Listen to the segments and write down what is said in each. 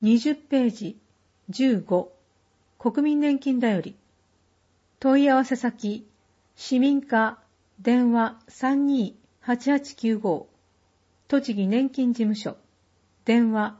20ページ15国民年金だより問い合わせ先市民課電話 32-8895 栃木年金事務所電話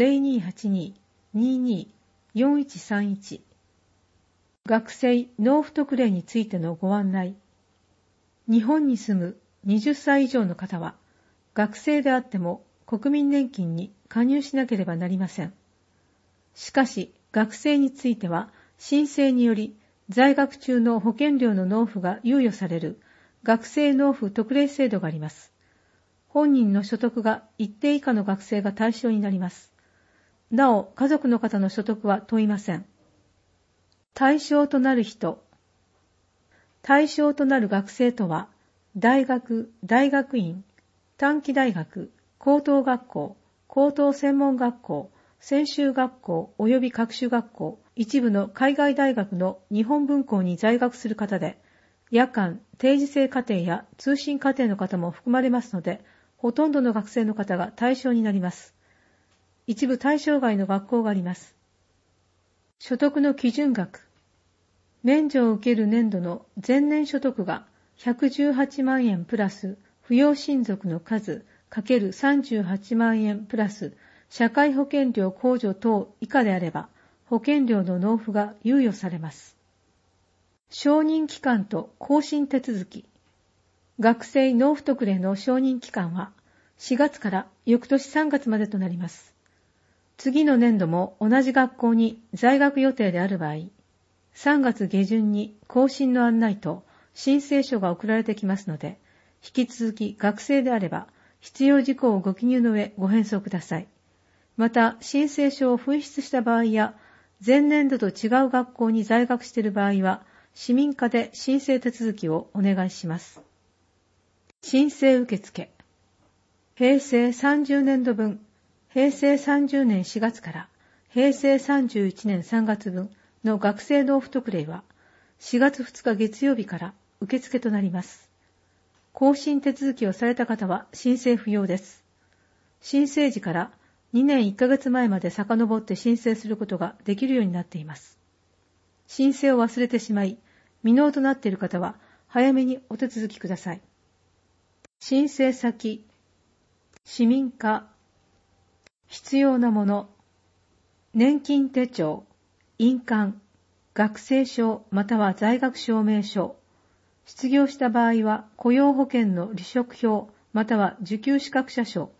0282-22-4131 学生納付特例についてのご案内。日本に住む20歳以上の方は学生であっても国民年金に加入しなければなりません。しかし学生については申請により在学中の保険料の納付が猶予される学生納付特例制度があります。本人の所得が一定以下の学生が対象になります。なお、家族の方の所得は問いません。対象となる人。対象となる学生とは、大学、大学院、短期大学、高等学校、高等専門学校、専修学校及び各種学校、一部の海外大学の日本文校に在学する方で、夜間、定時制課程や通信課程の方も含まれますので、ほとんどの学生の方が対象になります。一部対象外の学校があります。所得の基準額。免除を受ける年度の前年所得が118万円プラス扶養親族の数×38万円プラス社会保険料控除等以下であれば保険料の納付が猶予されます。承認期間と更新手続き。学生納付特例の承認期間は4月から翌年3月までとなります。次の年度も同じ学校に在学予定である場合、3月下旬に更新の案内と申請書が送られてきますので、引き続き学生であれば必要事項をご記入の上ご返送ください。また、申請書を紛失した場合や、前年度と違う学校に在学している場合は、市民課で申請手続きをお願いします。申請受付。平成30年度分、平成30年4月から平成31年3月分の学生納付特例は4月2日月曜日から受付となります。更新手続きをされた方は申請不要です。申請時から2年1ヶ月前まで遡って申請することができるようになっています。申請を忘れてしまい、未納となっている方は早めにお手続きください。申請先、市民課、必要なもの、年金手帳、印鑑、学生証または在学証明書、失業した場合は雇用保険の離職票または受給資格者証、